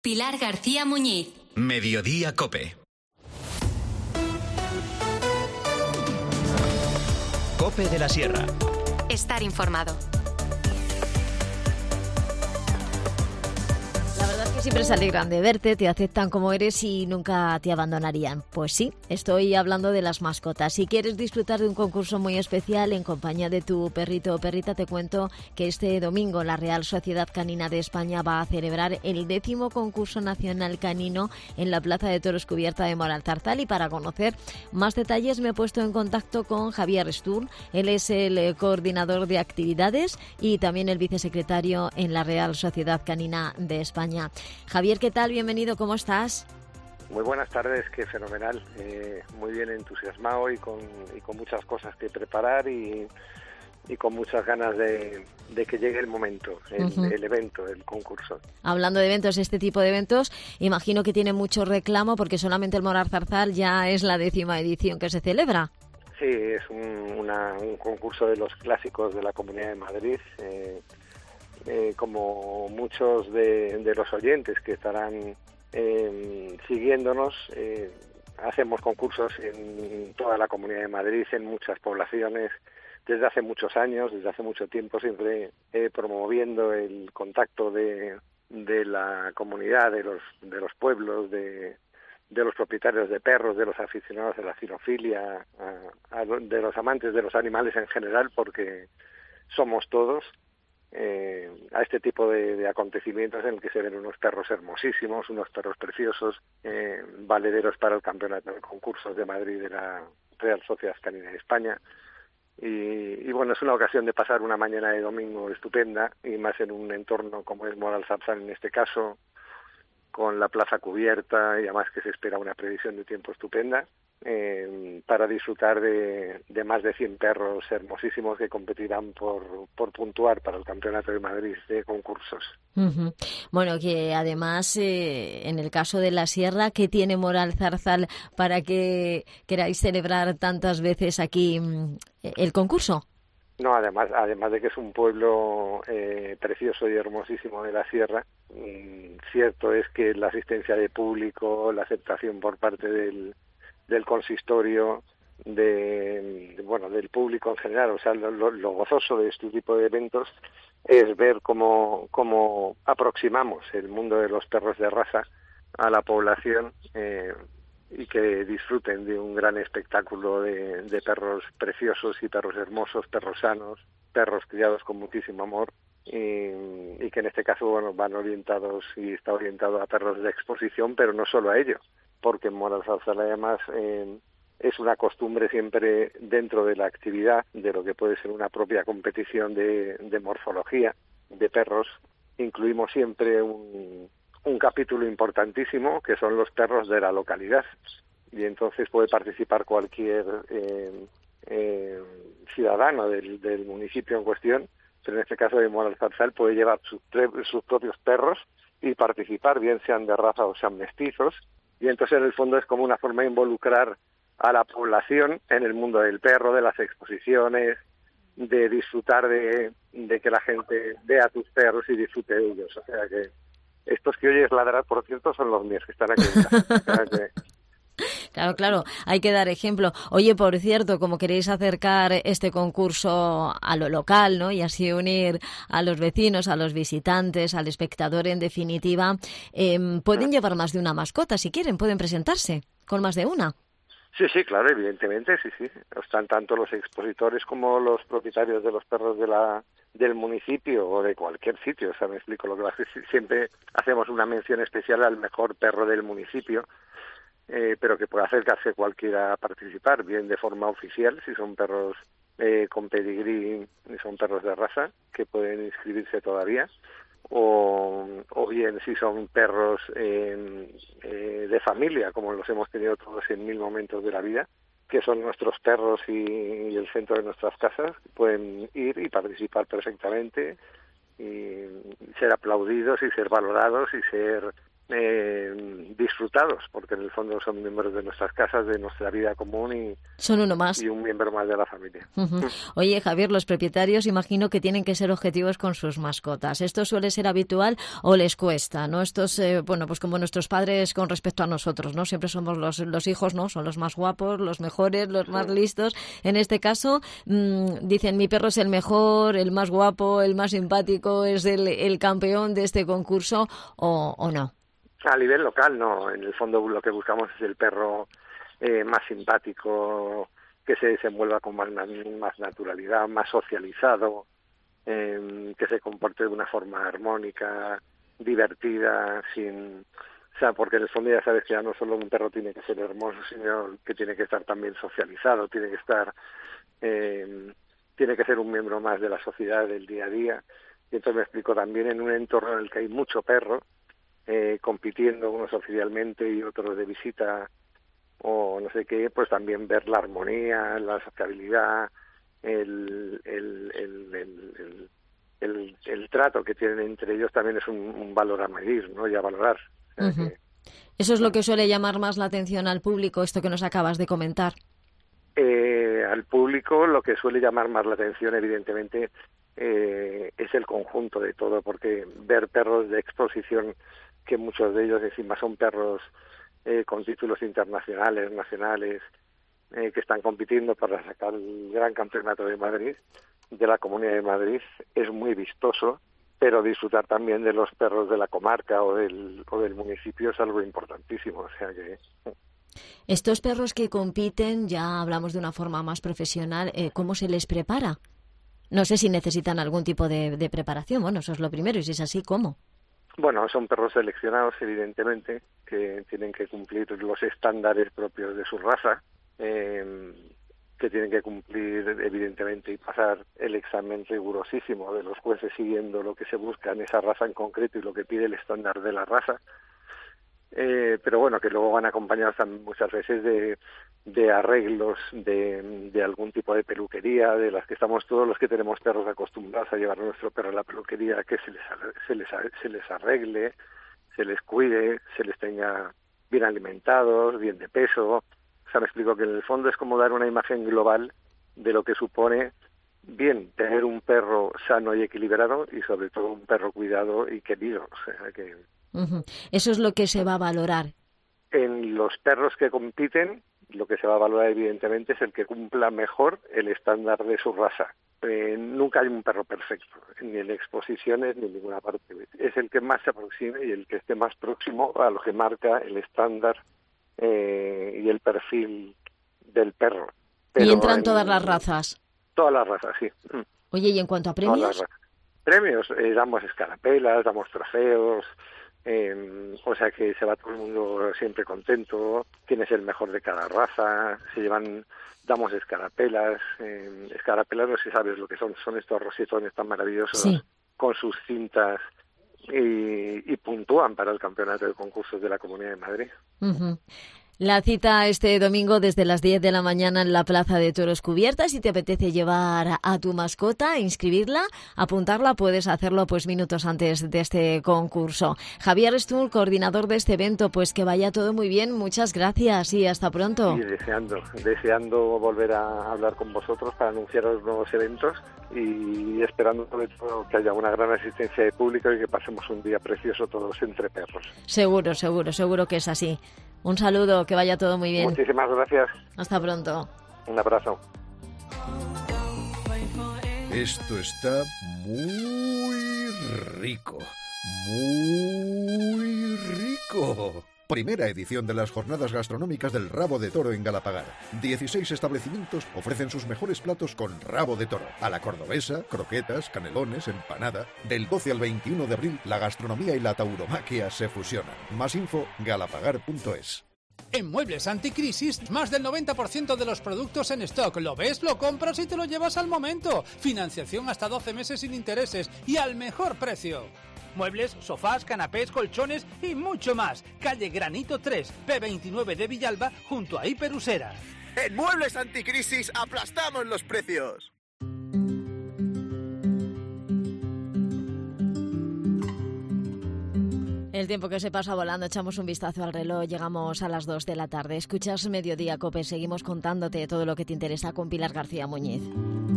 Pilar García Muñiz. Mediodía COPE. COPE de la Sierra. Estar informado. Siempre se alegran de verte, te aceptan como eres y nunca te abandonarían. Pues sí, estoy hablando de las mascotas. Si quieres disfrutar de un concurso muy especial en compañía de tu perrito o perrita, te cuento que este domingo la Real Sociedad Canina de España va a celebrar el 10º concurso nacional canino en la Plaza de Toros Cubierta de Moralzarzal. Y para conocer más detalles me he puesto en contacto con Javier Sturm. Él es el coordinador de actividades y también el vicesecretario en la Real Sociedad Canina de España. Javier, ¿qué tal? Bienvenido, ¿cómo estás? Muy buenas tardes, qué fenomenal. Muy bien entusiasmado y con muchas cosas que preparar y con muchas ganas de que llegue el momento, el evento, el concurso. Hablando de eventos, este tipo de eventos, imagino que tiene mucho reclamo porque solamente el Moralzarzal ya es la 10ª edición que se celebra. Sí, es un concurso de los clásicos de la Comunidad de Madrid. Como muchos de los oyentes que estarán siguiéndonos, hacemos concursos en toda la Comunidad de Madrid, en muchas poblaciones, desde hace muchos años, desde hace mucho tiempo, siempre promoviendo el contacto de la comunidad, de los pueblos, de los propietarios de perros, de los aficionados a la cinefilia, de los amantes de los animales en general, porque somos todos, a este tipo de acontecimientos en el que se ven unos perros hermosísimos, unos perros preciosos, valederos para el campeonato de concursos de Madrid de la Real Sociedad Canina de España. Y bueno, es una ocasión de pasar una mañana de domingo estupenda, y más en un entorno como es Moralzarzal en este caso, con la plaza cubierta y además que se espera una previsión de tiempo estupenda, para disfrutar de más de 100 perros hermosísimos que competirán por puntuar para el Campeonato de Madrid de concursos. Uh-huh. Bueno, que además, en el caso de la Sierra, ¿qué tiene Moralzarzal para que queráis celebrar tantas veces aquí el concurso? No, además de que es un pueblo precioso y hermosísimo de la Sierra, cierto es que la asistencia de público, la aceptación por parte del consistorio, del público en general, o sea, lo gozoso de este tipo de eventos es ver cómo aproximamos el mundo de los perros de raza a la población, y que disfruten de un gran espectáculo de perros preciosos y perros hermosos, perros sanos, perros criados con muchísimo amor, y que en este caso van orientados y está orientado a perros de exposición, pero no solo a ello, porque en Moralzarzal además es una costumbre siempre dentro de la actividad de lo que puede ser una propia competición de morfología de perros. Incluimos siempre un capítulo importantísimo que son los perros de la localidad, y entonces puede participar cualquier ciudadano del municipio en cuestión, pero en este caso de Moralzarzal puede llevar sus propios perros y participar, bien sean de raza o sean mestizos, y entonces en el fondo es como una forma de involucrar a la población en el mundo del perro, de las exposiciones, de disfrutar de que la gente vea tus perros y disfrute de ellos. O sea que estos que oyes ladrar, por cierto, son los míos que están aquí en casa. O sea que... Claro, hay que dar ejemplo. Oye, por cierto, como queréis acercar este concurso a lo local, ¿no? Y así unir a los vecinos, a los visitantes, al espectador en definitiva, pueden llevar más de una mascota si quieren, pueden presentarse con más de una. Sí, claro, evidentemente, sí. Están tanto los expositores como los propietarios de los perros del municipio o de cualquier sitio. O sea, me explico lo que pasa. Siempre hacemos una mención especial al mejor perro del municipio, pero que puede acercarse cualquiera a participar, bien de forma oficial, si son perros con pedigrí y son perros de raza, que pueden inscribirse todavía, o bien si son perros de familia, como los hemos tenido todos en mil momentos de la vida, que son nuestros perros y el centro de nuestras casas, pueden ir y participar perfectamente y ser aplaudidos y ser valorados y ser disfrutados, porque en el fondo son miembros de nuestras casas, de nuestra vida común y son uno más y un miembro más de la familia. Oye, Javier, los propietarios imagino que tienen que ser objetivos con sus mascotas. ¿Esto suele ser habitual o les cuesta, no? Estos, pues como nuestros padres con respecto a nosotros, ¿no? Siempre somos los hijos, ¿no? Son los más guapos, los mejores, los más listos. En este caso, dicen, mi perro es el mejor, el más guapo, el más simpático, es el campeón de este concurso, ¿o no? A nivel local, no. En el fondo lo que buscamos es el perro más simpático, que se desenvuelva con más naturalidad, más socializado, que se comporte de una forma armónica, divertida, porque en el fondo ya sabes que ya no solo un perro tiene que ser hermoso, sino que tiene que estar también socializado, tiene que ser un miembro más de la sociedad del día a día. Y entonces me explico, también en un entorno en el que hay mucho perro, compitiendo unos oficialmente y otros de visita o no sé qué, pues también ver la armonía, la sociabilidad, el trato que tienen entre ellos también es un valor a medir, ¿no? Y a valorar. O sea Eso es lo que suele llamar más la atención al público, esto que nos acabas de comentar. Al público lo que suele llamar más la atención, evidentemente, es el conjunto de todo, porque ver perros de exposición, que muchos de ellos encima son perros con títulos internacionales, nacionales, que están compitiendo para sacar el Gran Campeonato de Madrid, de la Comunidad de Madrid, es muy vistoso, pero disfrutar también de los perros de la comarca o del municipio es algo importantísimo. O sea que... Estos perros que compiten, ya hablamos de una forma más profesional, ¿cómo se les prepara? No sé si necesitan algún tipo de preparación. Bueno, eso es lo primero, y si es así, ¿cómo? Bueno, son perros seleccionados, evidentemente, que tienen que cumplir los estándares propios de su raza, que tienen que cumplir, evidentemente, y pasar el examen rigurosísimo de los jueces siguiendo lo que se busca en esa raza en concreto y lo que pide el estándar de la raza. Pero bueno, que luego van acompañados también muchas veces de arreglos de algún tipo de peluquería, de las que estamos todos los que tenemos perros acostumbrados a llevar a nuestro perro a la peluquería, que se les arregle, se les cuide, se les tenga bien alimentados, bien de peso. O sea, me explico que en el fondo es como dar una imagen global de lo que supone bien tener un perro sano y equilibrado, y sobre todo un perro cuidado y querido. O sea que... Eso es lo que se va a valorar. En los perros que compiten, lo que se va a valorar evidentemente es el que cumpla mejor el estándar de su raza. Nunca hay un perro perfecto, ni en exposiciones ni en ninguna parte. Es el que más se aproxime y el que esté más próximo a lo que marca el estándar y el perfil del perro. Pero ¿y entran todas las razas? Todas las razas, sí. Oye, ¿y en cuanto a premios? Premios, damos escarapelas, damos trofeos, o sea que se va todo el mundo siempre contento. Quién es el mejor de cada raza, damos escarapelas. Escarapelas, no sé si sabes lo que son estos rosetones tan maravillosos, sí, con sus cintas, y puntúan para el campeonato de concursos de la Comunidad de Madrid. La cita este domingo desde las 10 de la mañana en la Plaza de Toros Cubierta. Si te apetece llevar a tu mascota, inscribirla, apuntarla, puedes hacerlo pues minutos antes de este concurso. Javier Stul, coordinador de este evento, pues que vaya todo muy bien. Muchas gracias y hasta pronto. Y deseando volver a hablar con vosotros para anunciaros nuevos eventos, y esperando sobre todo que haya una gran asistencia de público y que pasemos un día precioso todos entre perros. Seguro que es así. Un saludo, que vaya todo muy bien. Muchísimas gracias. Hasta pronto. Un abrazo. Esto está muy rico. Muy rico. Primera edición de las jornadas gastronómicas del Rabo de Toro en Galapagar. 16 establecimientos ofrecen sus mejores platos con rabo de toro. A la cordobesa, croquetas, canelones, empanada. Del 12 al 21 de abril, la gastronomía y la tauromaquia se fusionan. Más info, galapagar.es. En Muebles Anticrisis, más del 90% de los productos en stock. ¿Lo ves? Lo compras y te lo llevas al momento. Financiación hasta 12 meses sin intereses y al mejor precio. Muebles, sofás, canapés, colchones y mucho más. Calle Granito 3, P29 de Villalba, junto a Hiperusera. En Muebles Anticrisis aplastamos los precios. El tiempo que se pasa volando, echamos un vistazo al reloj, llegamos a las 2 de la tarde. Escuchas Mediodía Cope, seguimos contándote todo lo que te interesa con Pilar García Muñiz.